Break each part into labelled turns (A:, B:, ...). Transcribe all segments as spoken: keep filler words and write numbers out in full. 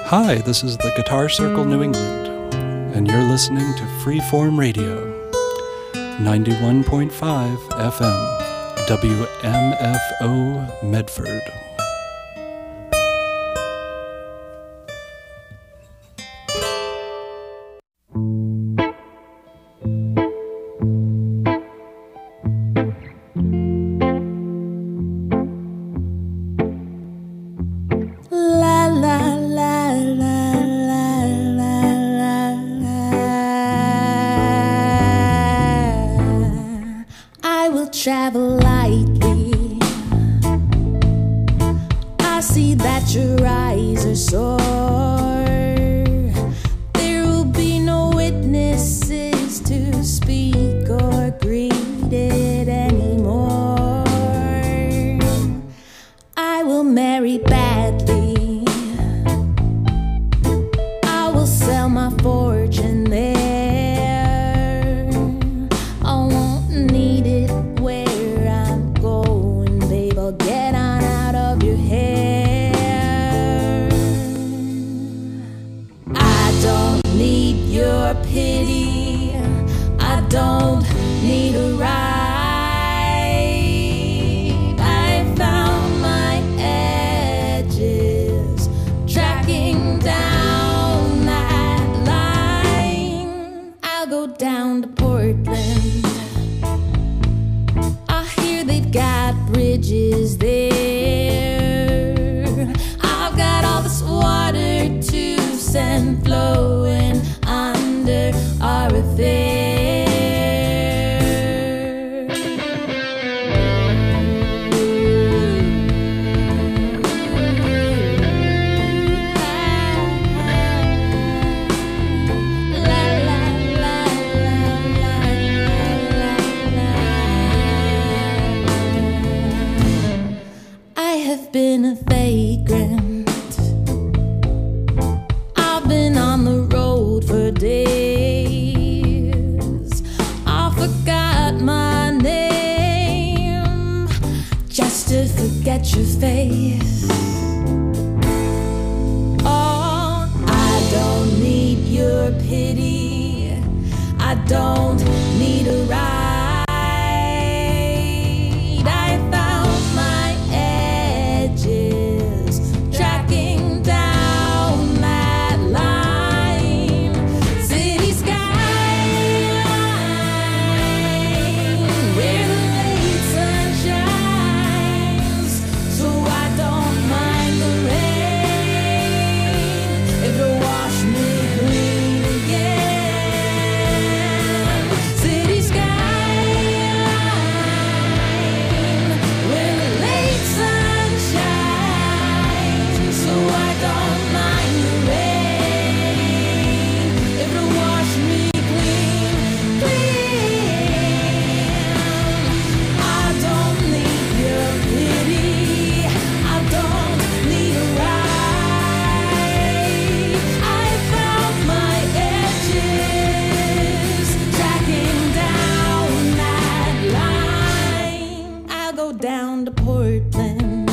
A: Hi, this is the Guitar Circle New England, and you're listening to Freeform Radio, ninety-one point five F M, W M F O Medford.
B: Travel lightly. I see that your eyes are sore. There will be no witnesses to speak or greet it anymore. I will marry badly. I will sell my fortune there. Don't need a ride. I found my edges, tracking down that line. I'll go down to Portland. I hear they've got bridges there. I've got all this water to send flowing under our affair. Been a vagrant. I've been on the road for days. I forgot my name just to forget your face. Oh, I don't need your pity. I don't need a ride. Down to Portland.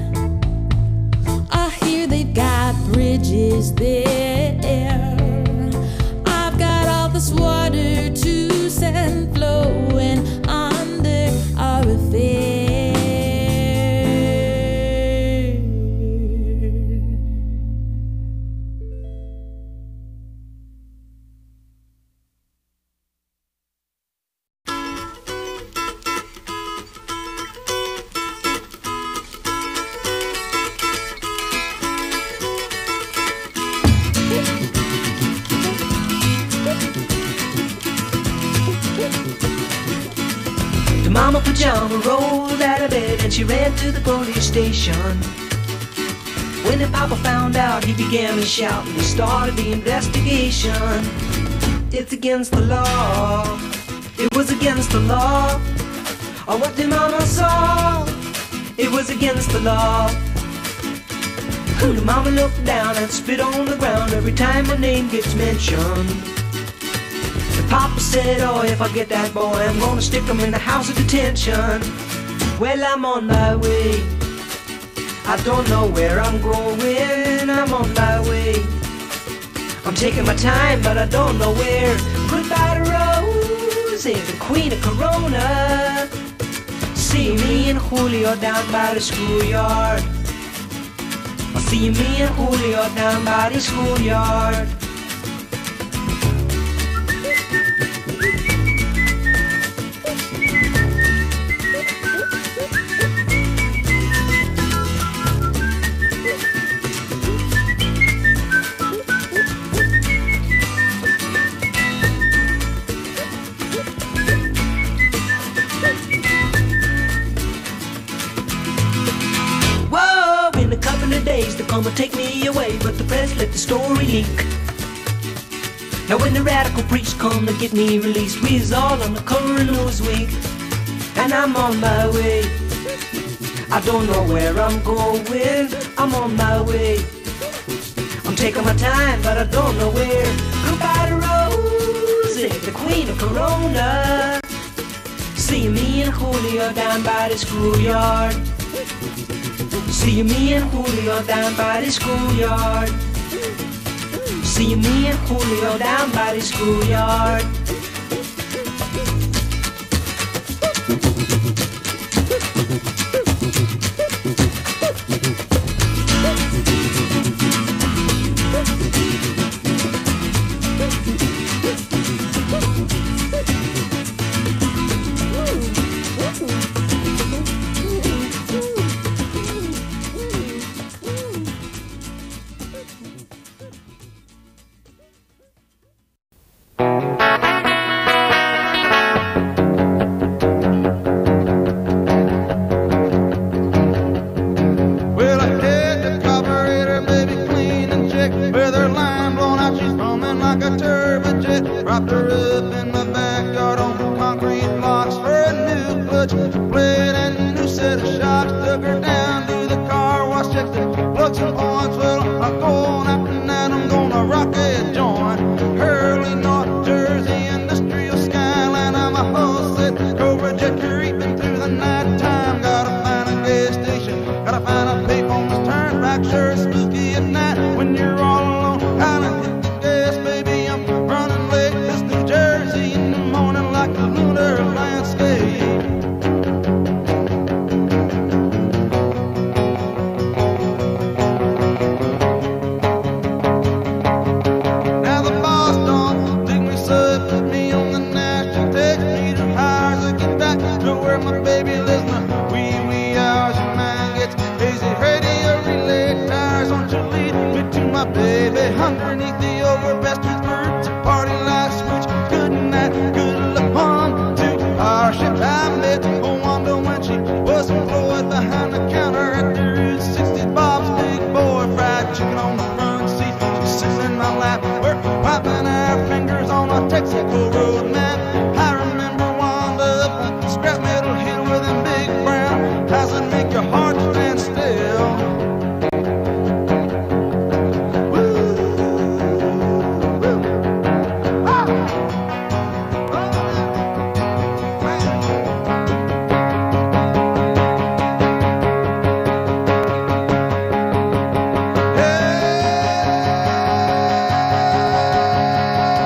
B: I hear they've got bridges there. I've got all this water to send flowing under our affair.
C: Mama Pajama rolled out of bed and she ran to the police station. When the papa found out, he began to shout and we started the investigation. It's against the law. It was against the law. Oh, what the mama saw. It was against the law. The mama looked down and spit on the ground every time her name gets mentioned. Papa said, oh, if I get that boy, I'm gonna stick him in the house of detention. Well, I'm on my way. I don't know where I'm going, I'm on my way. I'm taking my time, but I don't know where. Goodbye to Rose, the queen of Corona. See me and Julio down by the schoolyard. I'll see me and Julio down by the schoolyard. They're gonna take me away, but the press let the story leak. Now when the radical preach come to get me released, we's all on the cover of Newsweek, and I'm on my way. I don't know where I'm going, I'm on my way. I'm taking my time, but I don't know where. Goodbye to Rosie, the queen of Corona. See me and Julio down by the schoolyard. See me and Julio down by the schoolyard. See me and Julio down by the schoolyard.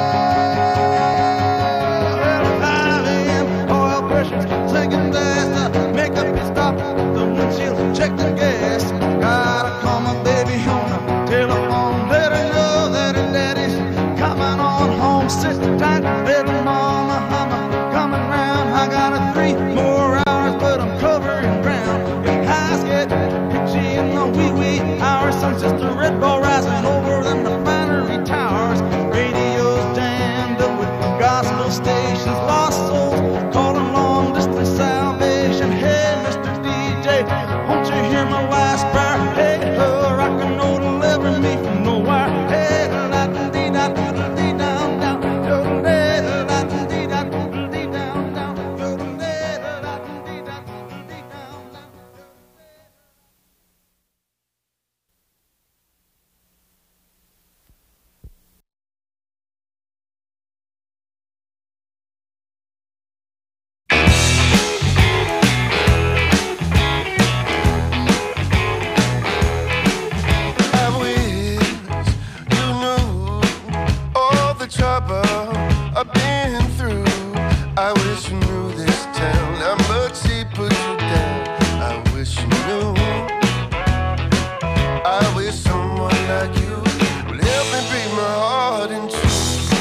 D: Taking days to soon. I wish someone like you would help me break my heart in two.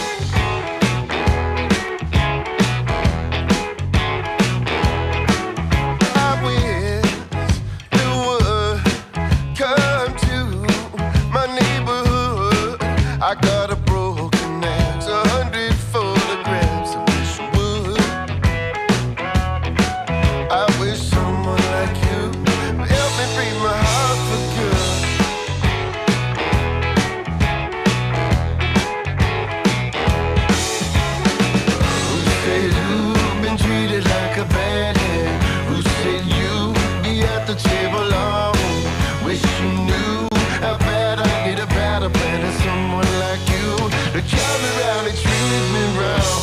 D: I wish the would come to my neighborhood. I got a broken axe, a hundred photographs. I wish you would. I wish someone like you would help me break my heart for good. Who said you've been treated like a bad hand? Who said you'd be at the table long? Wish you knew how bad I need a better plan than someone like you to drive me round and treat me wrong.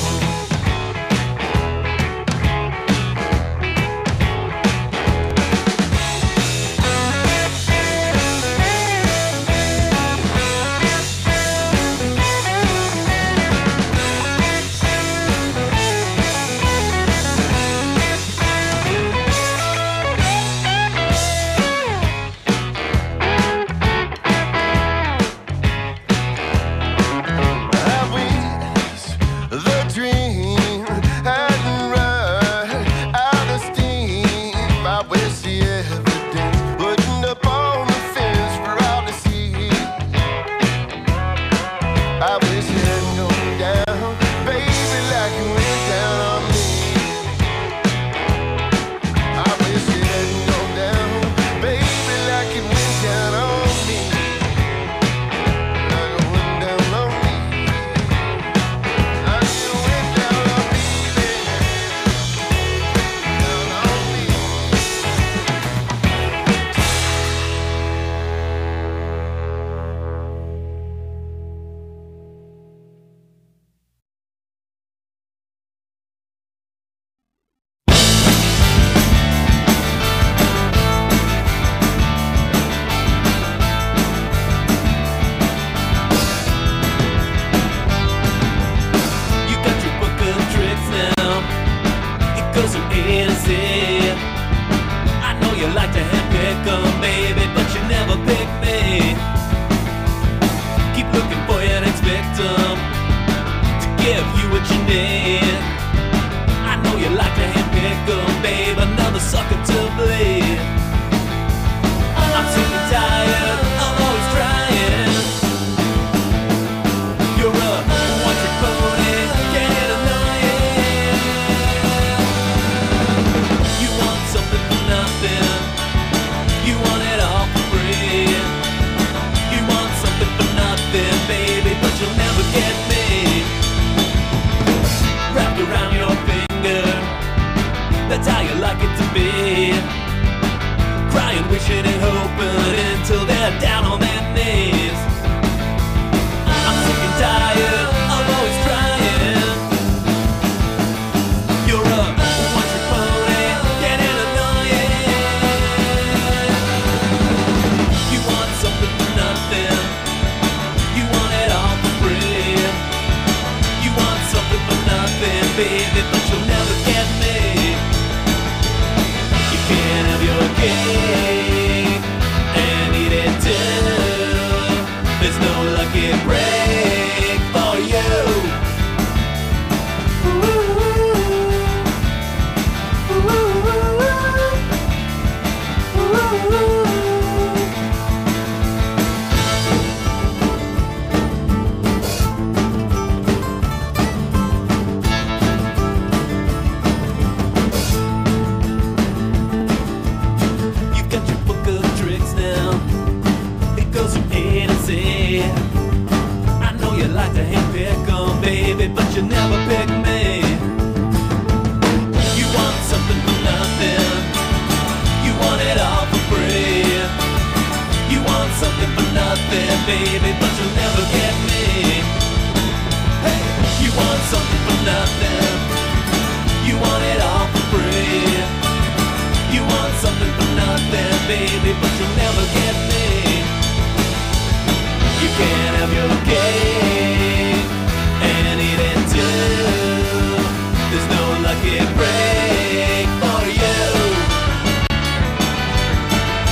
E: Break for you.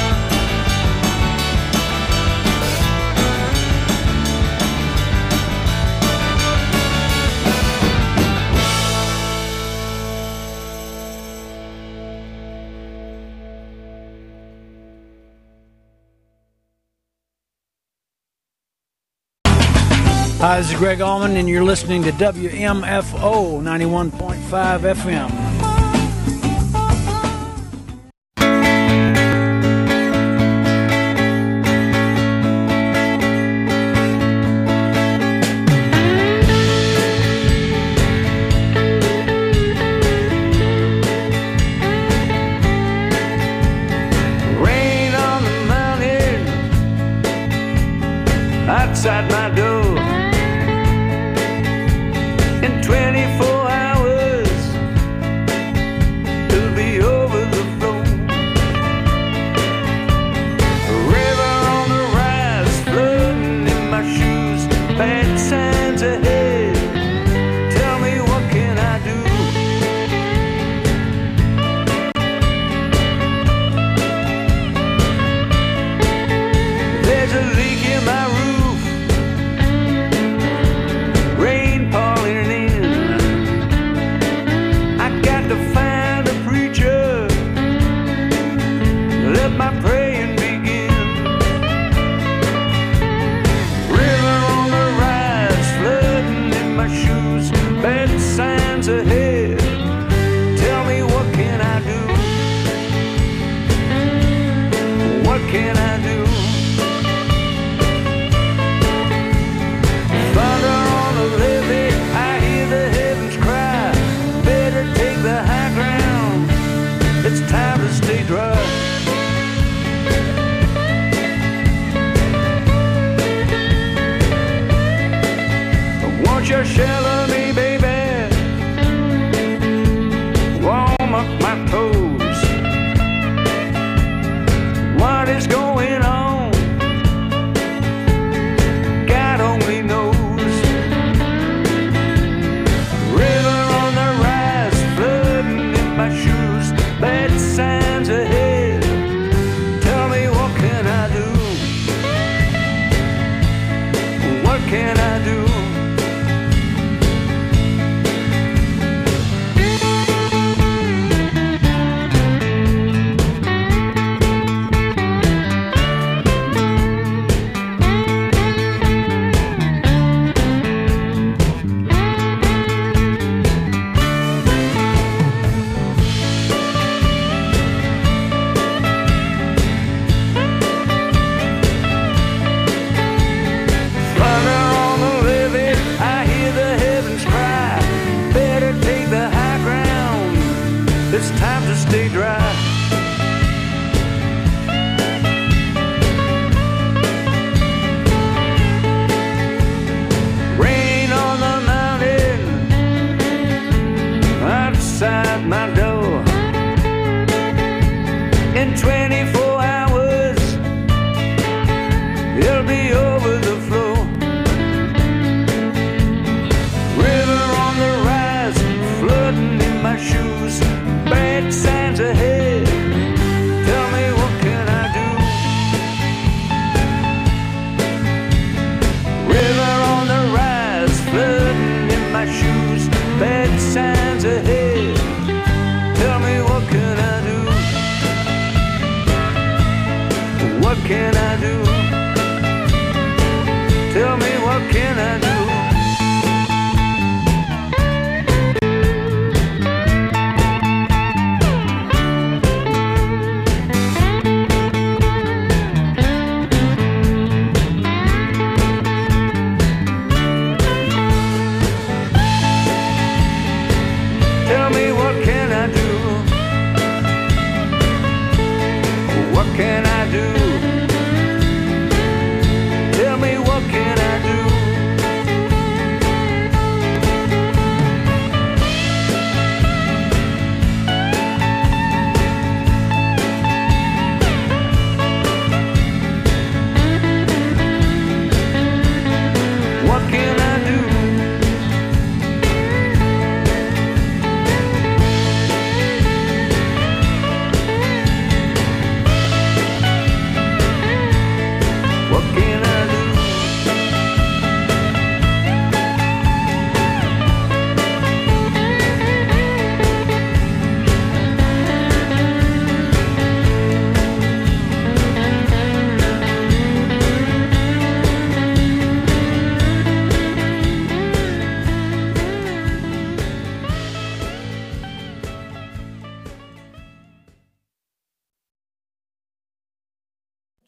E: Hi, this is Greg Allman, and you're listening to W M F O ninety-one point five F M.
F: Rain on the mountain outside my door. In twenty-four hours it'll be over the floor. A river on the rise, flooding in my shoes. Bad signs ahead. Tell me, what can I do? There's a leak in my roof. Rain pouring in. I got to find a preacher. Let my praying begin. River on the rise, flooding in my shoes. Bad signs ahead. Tell me, what can I do? What can I do? Thunder on the levee, I hear the heavens cry. Better take the high ground. It's time to stay dry. Won't you shelter me, baby? Warm up my toes. What is going on? God only knows. River on the rise, flooding in my shoes. Bad signs ahead.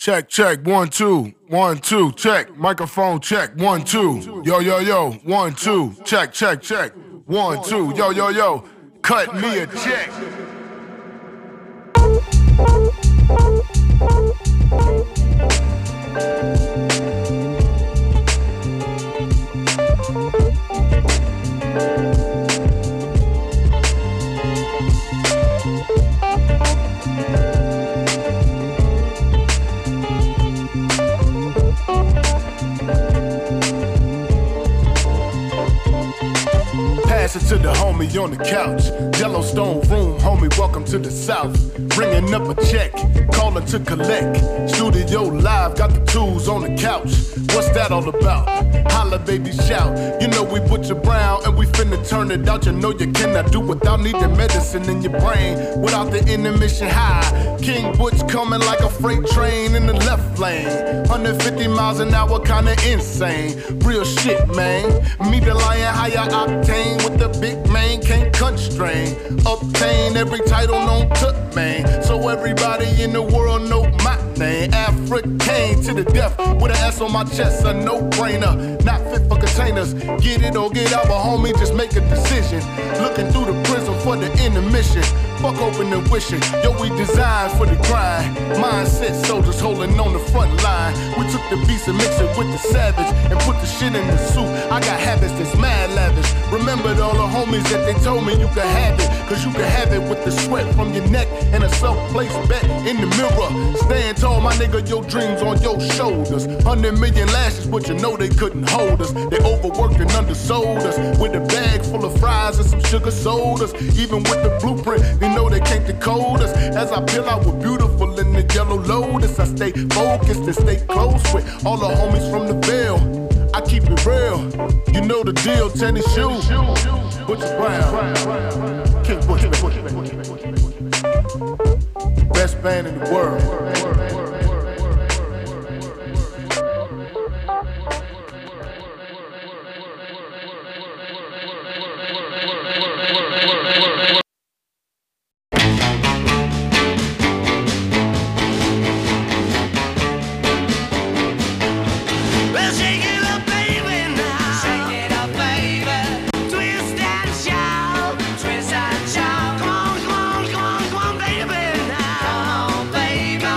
G: Check, check, one, two, one, two, check. Microphone check, one, two. Yo, yo, yo, one, two, check, check, check. One, two, yo, yo, yo, cut me a check. Pass it to the homie on the couch. Yellowstone room, homie, welcome to the South. Bringing up a check, calling to collect. Studio live, got the tools on the couch. What's that all about? Holla, baby, shout. You know we Butcher Brown and we finna turn it out. You know you cannot do without needing medicine in your brain. Without the intermission high. King Butch coming like a freight train in the left lane. one hundred fifty miles an hour, kinda insane. Real shit, man. Me the lion, higher octane with the big man, can't constrain. Obtain every title known to man. So everybody in the world know my name. African to the death with an S on my chest, a no-brainer. Not fit for containers. Get it or get out, but homie, just make a decision. Looking through the prism for the intermission. Fuck open and wishing. Yo, we designed for the grind. Mindset soldiers holding on the front line. We took the beats and mixed it with the savage and put the shit in the soup. I got habits that's mad lavish. Remembered all the homies that they told me you could have it. Cause you can have it with the sweat from your neck and a self-placed bet in the mirror. Stand tall, my nigga, your dreams on your shoulders. Hundred million lashes, but you know they couldn't hold us. They overworked and undersold us. With a bag full of fries and some sugar sodas. Even with the blueprint, they know they can't decode us. As I peel out with beautiful in the yellow lotus, I stay focused and stay close with all the homies from the Ville. I keep it real, you know the deal, tennis shoes, Butcher Brown, King Butcher, best band in the world.
H: Baby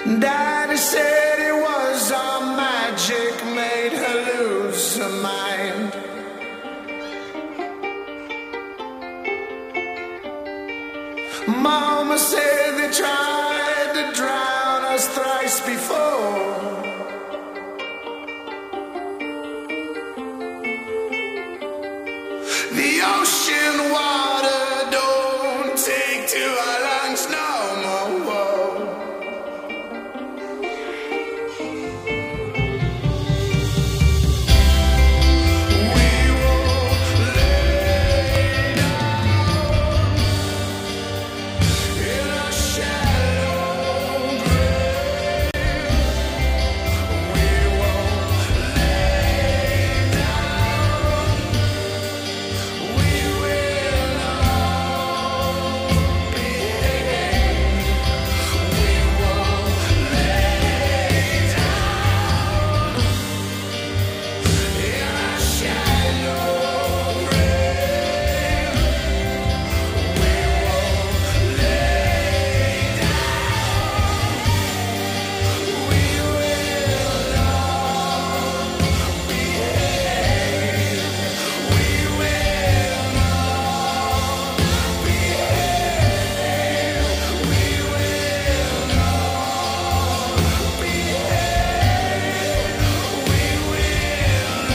D: Daddy said it was our magic made her lose her mind. Mama said they tried to drown us thrice before. The ocean water don't take to our lungs no more. We will lay down in a shallow grave. We will lay down. We will all behave. We will lay down in a shallow grave. We will lay down. We will all behave. We will all behave. We will all behave. We will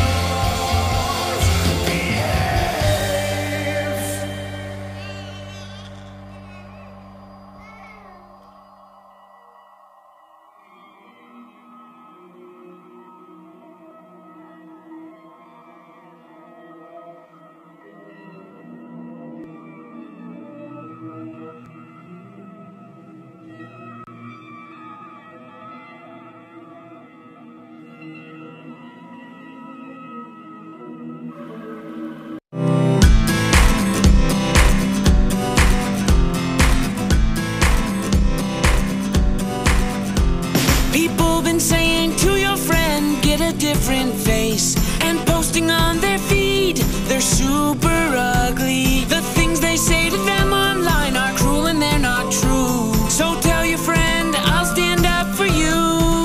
H: People been saying to your friend, get a different face, and posting on their feed, they're super ugly. The things they say to them online are cruel and they're not true. So tell your friend, I'll stand up for you.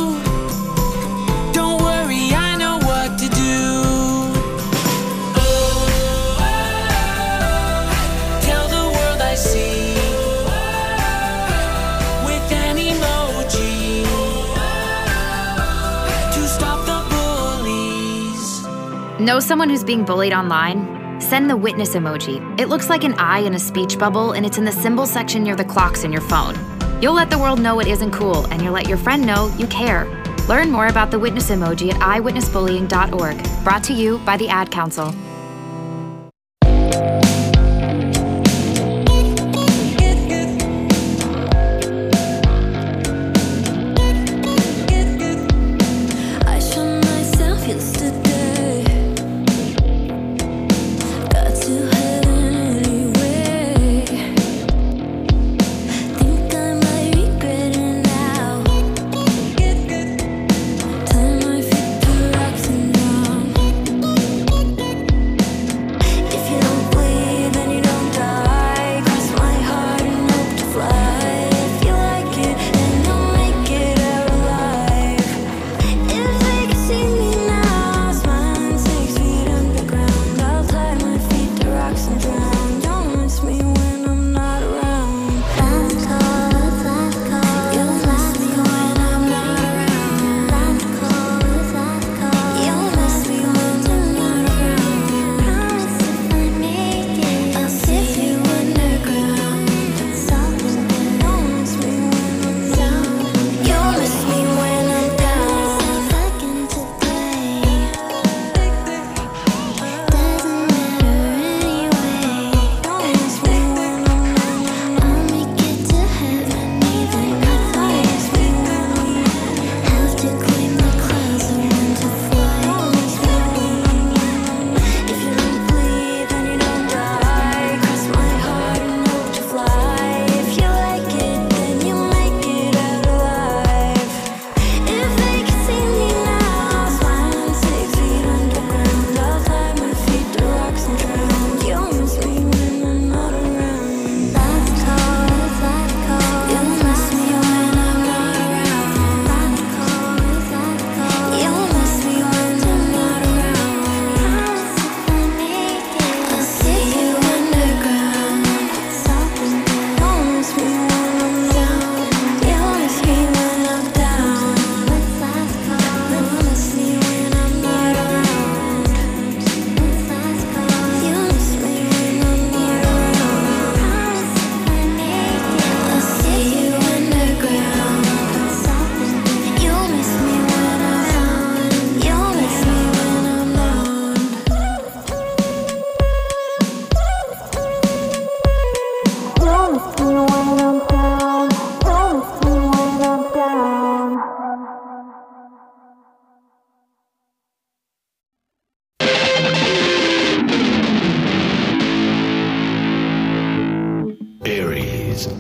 H: Don't worry, I know what to do. Tell the world I see with an emoji to stop the bullies.
I: Know someone who's being bullied online? Send the witness emoji. It looks like an eye in a speech bubble, and it's in the symbol section near the clocks in your phone. You'll let the world know it isn't cool, and you'll let your friend know you care. Learn more about the witness emoji at i witness bullying dot org. Brought to you by the Ad Council.
B: I showed myself yesterday. Got to heaven anyway. Think I might regret it now. Time my feet to rocks and down.
A: days.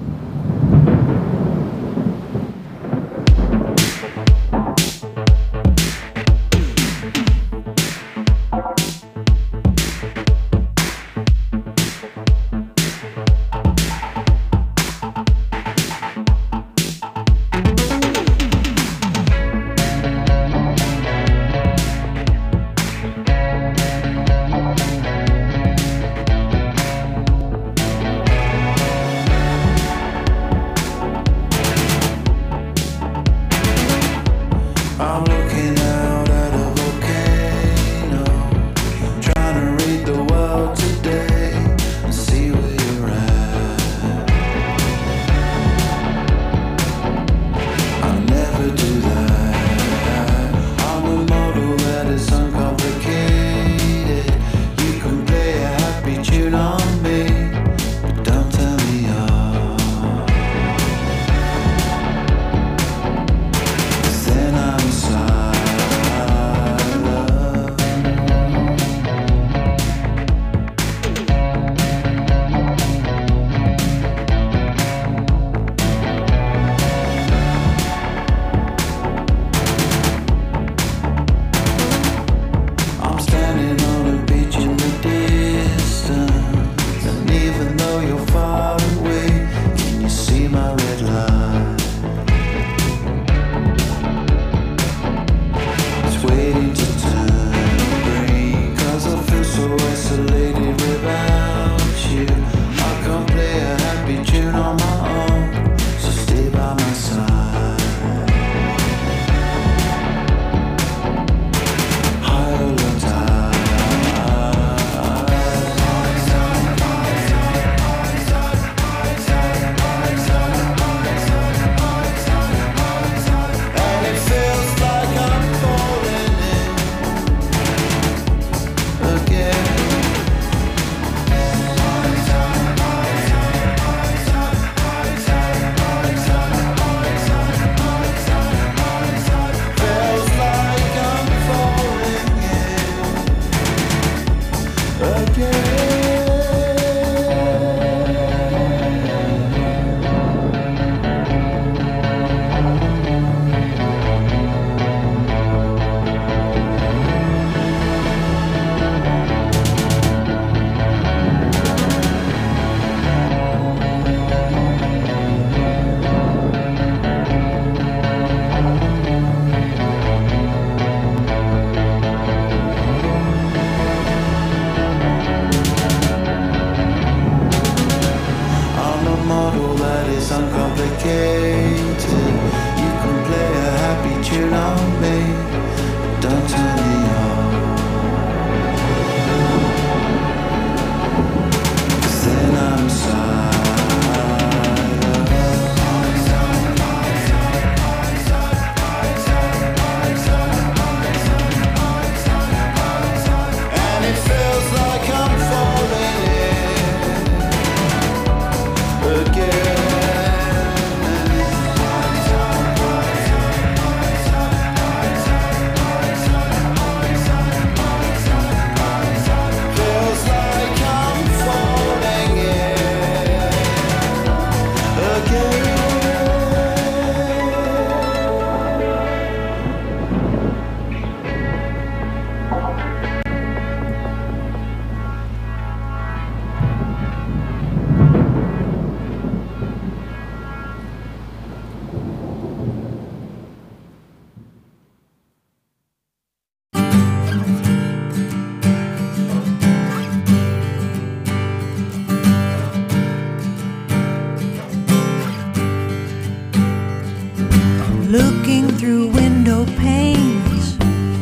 J: Looking through window panes,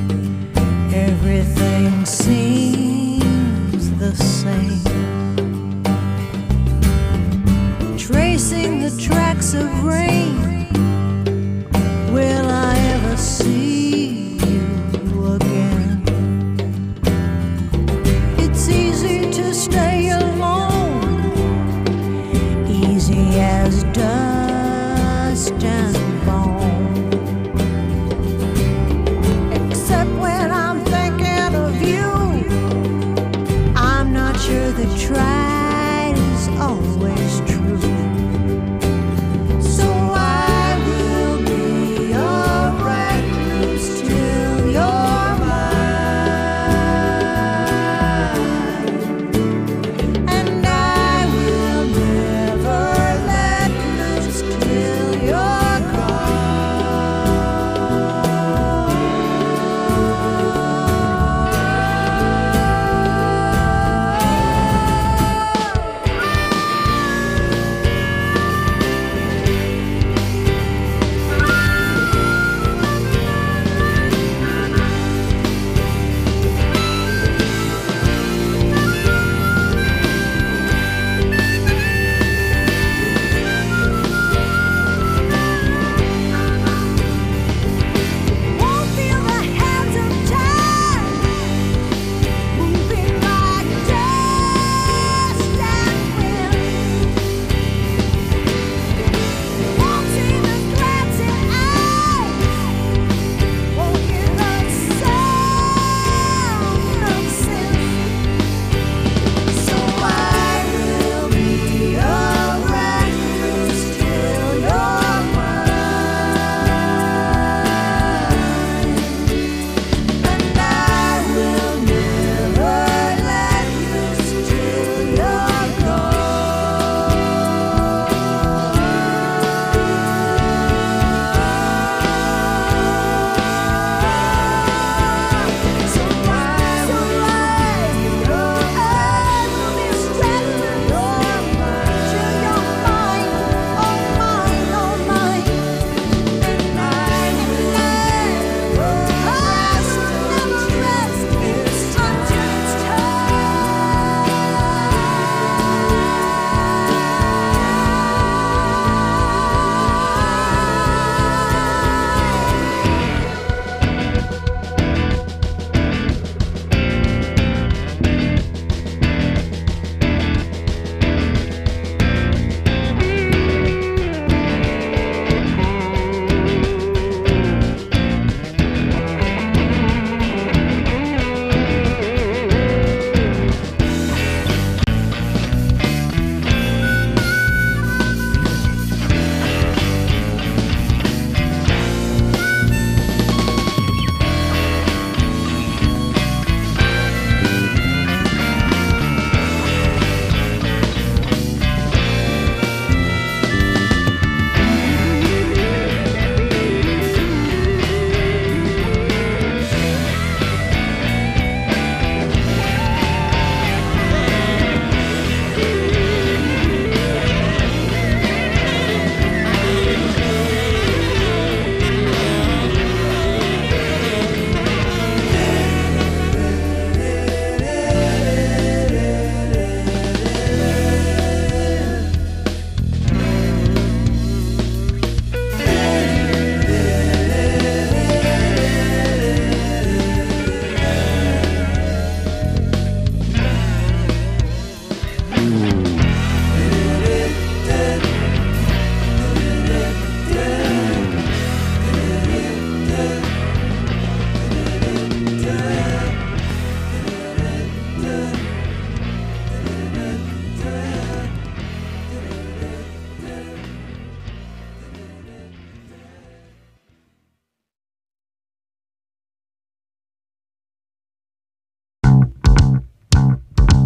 J: everything seems the same. Tracing the tracks of rain, will I ever see you again? It's easy to stay alone, easy as dust and the tried is always true.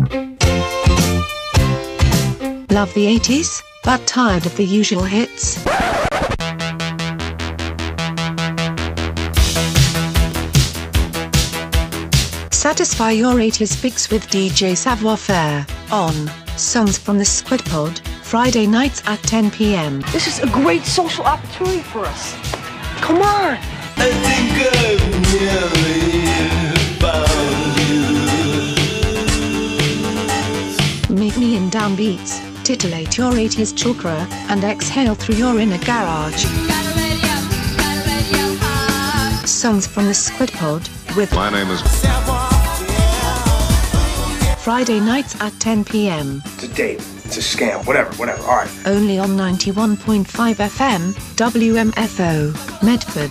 J: Love the eighties, but tired of the usual hits? Satisfy your eighties fix with D J Savoir-Faire on Songs from the Squid Pod, Friday nights at ten p m.
K: This is a great social opportunity for us. Come on!
D: I think I've nearly found you.
J: Meet me in downbeats, titillate your eighties chakra, and exhale through your inner garage. Songs from the Squid Pod with
L: My name is
J: Friday nights at ten p m.
K: It's a date. It's a scam. Whatever, whatever. All right.
J: Only on ninety-one point five F M, W M F O, Medford.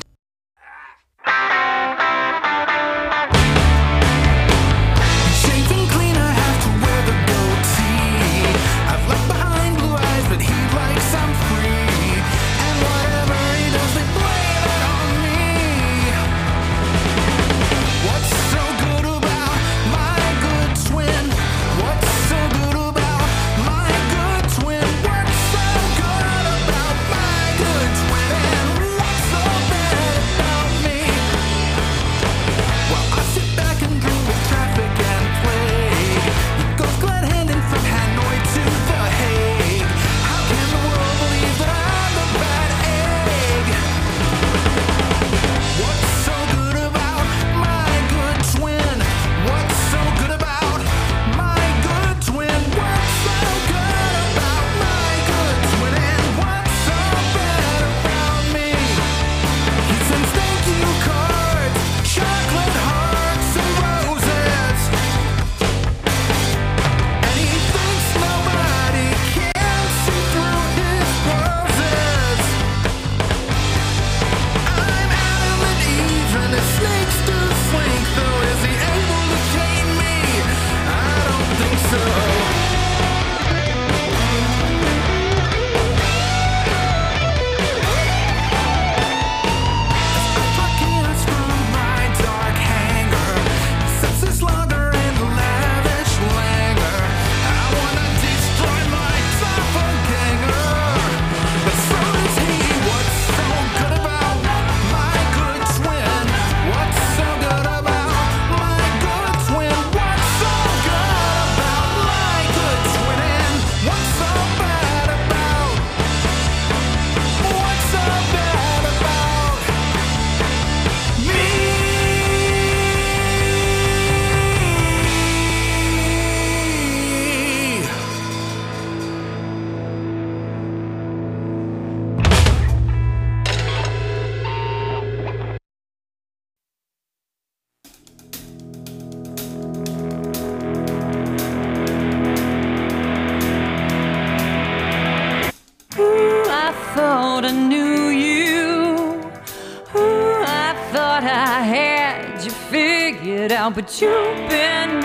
B: But you've been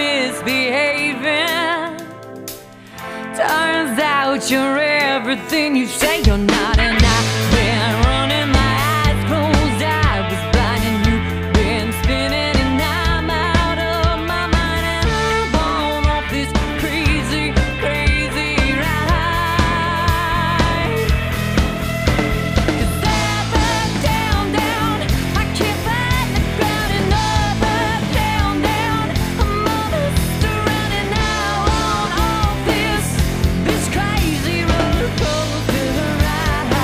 B: misbehaving. Turns out you're everything you say you're not, and I've been running my eyes closed. I was blind and you've been spinning, and I'm out of my mind, and I'm on off this crazy, crazy ride. 'Cause up, up, down, down, I can't find the ground, and up, up, down, down, I'm all surrounded now on off this, this crazy roller coaster ride.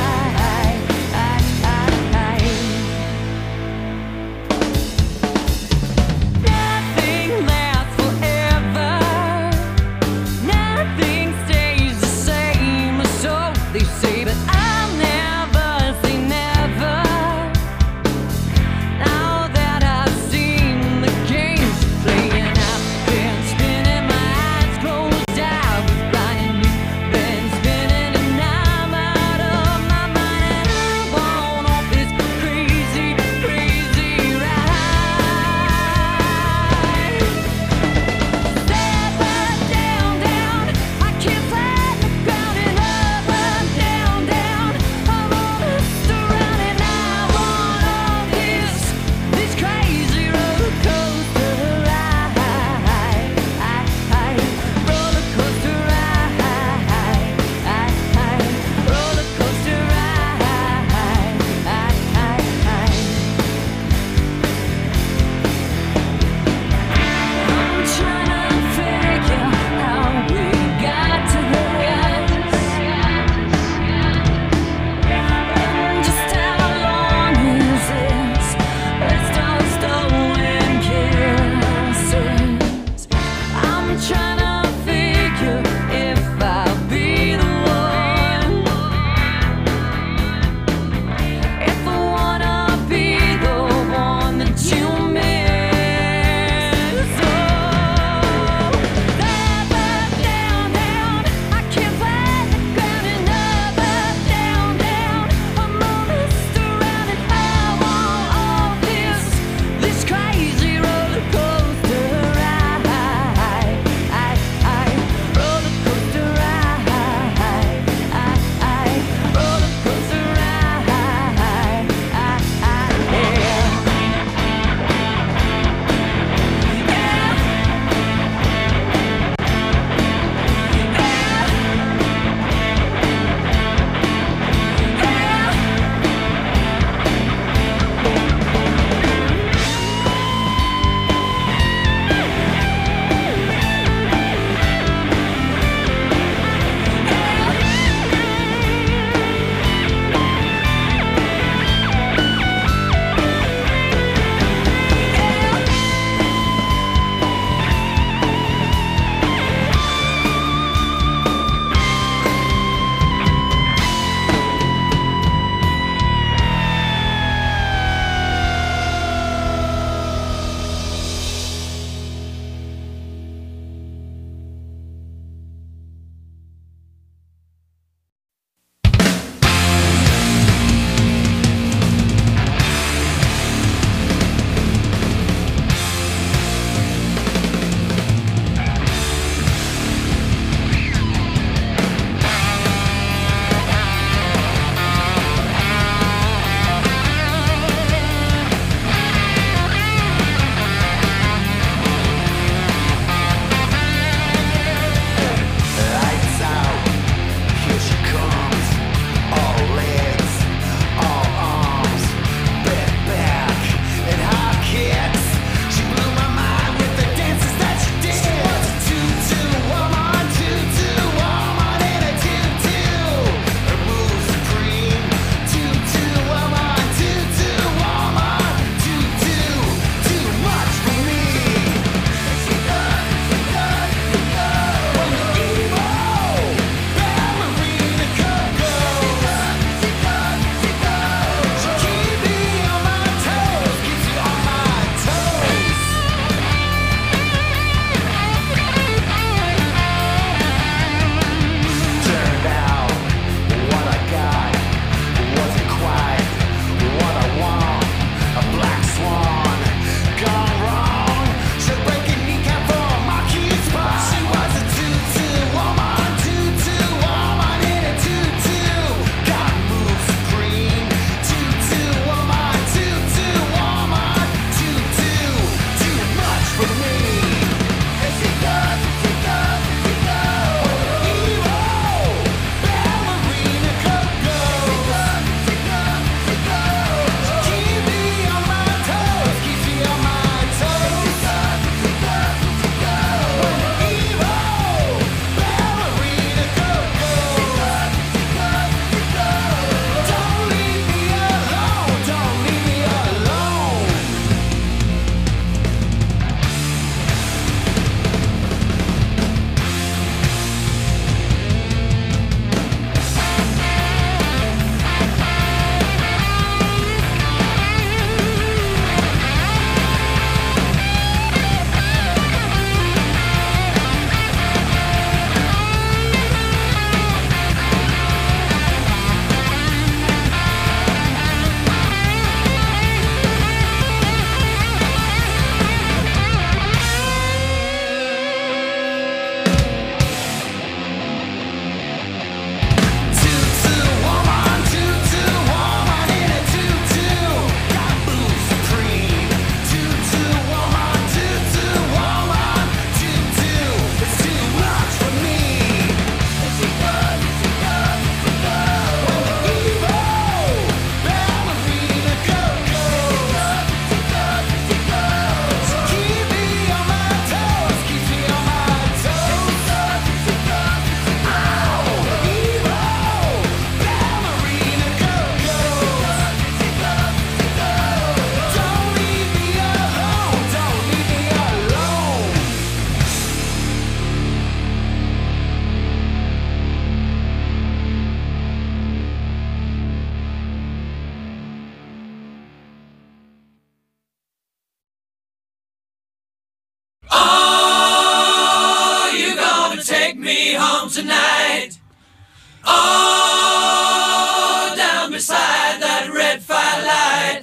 F: beside that red firelight.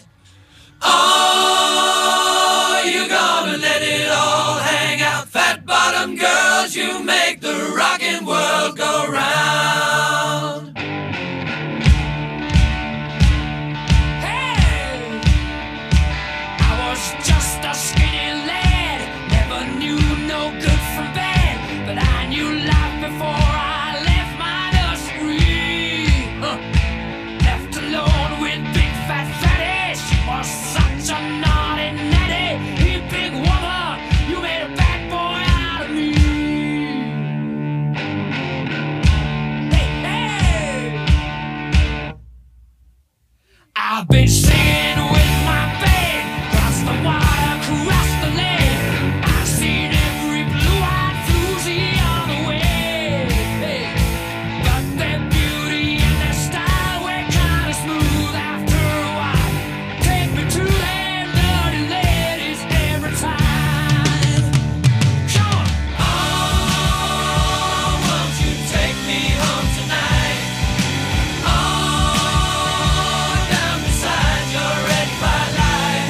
F: Oh, you're gonna let it all hang out. Fat bottom girls, you make the rockin' world go round. Hey, I was just a skinny lad, never knew no good from bad, but I knew life before I left my nursery. Huh. Left alone with big fat fatty, she was such a naughty natty. You big woman, you made a bad boy out of me. Hey, hey, I've been singing with my band, cross the water, cross the lake. I've seen every blue-eyed floozy on the way. Hey, but their beauty and their style were kind of smooth after a while. Take me to them dirty ladies every time. Come on. Oh, won't you take me home tonight? Oh, down beside your red firelight.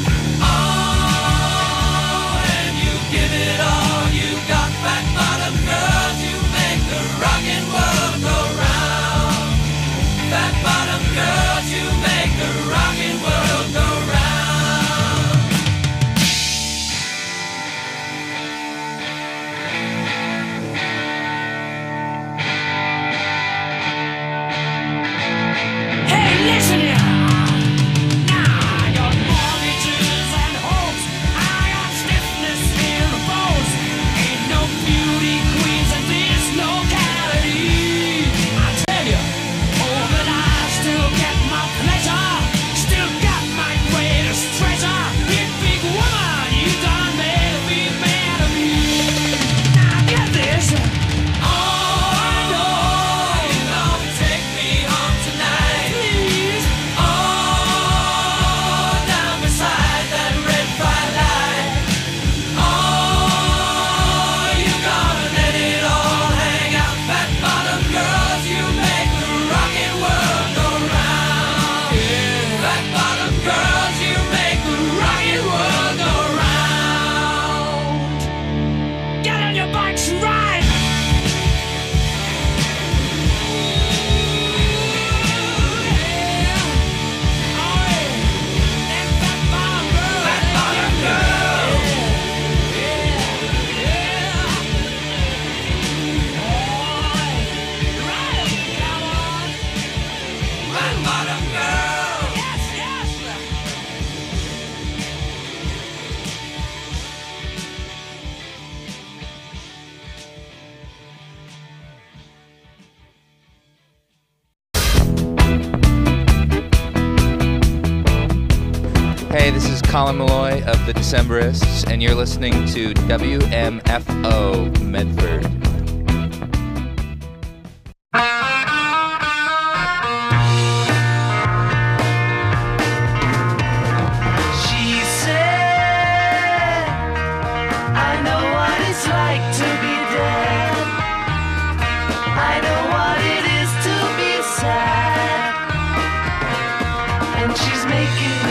F: Oh, and you give it all you got, fat bottom girls, you make the rockin' world go round. Fat bottom girls, you make the rockin' world go round. Hey, listen here. Now I got mortgages and hopes, I got stiffness in the bones. Ain't no beauty queens in this locality. I tell you, oh, but I still get my pleasure, still got my greatest treasure. You big woman, you done made me mad of me. Now get this. Oh, I know you're gonna take me home tonight. Please. Oh, down beside that red firelight. Oh, you're gonna let it all hang out. Fat bottom girls, you make the rockin' world go round. Fat bottom girls, you make the rockin' world go round. Get on your bikes and ride.
L: Hey, this is Colin Malloy of the Decemberists, and you're listening to W M F O Medford.
C: She said, I know what it's like to be dead. I know what it is to be sad. And she's making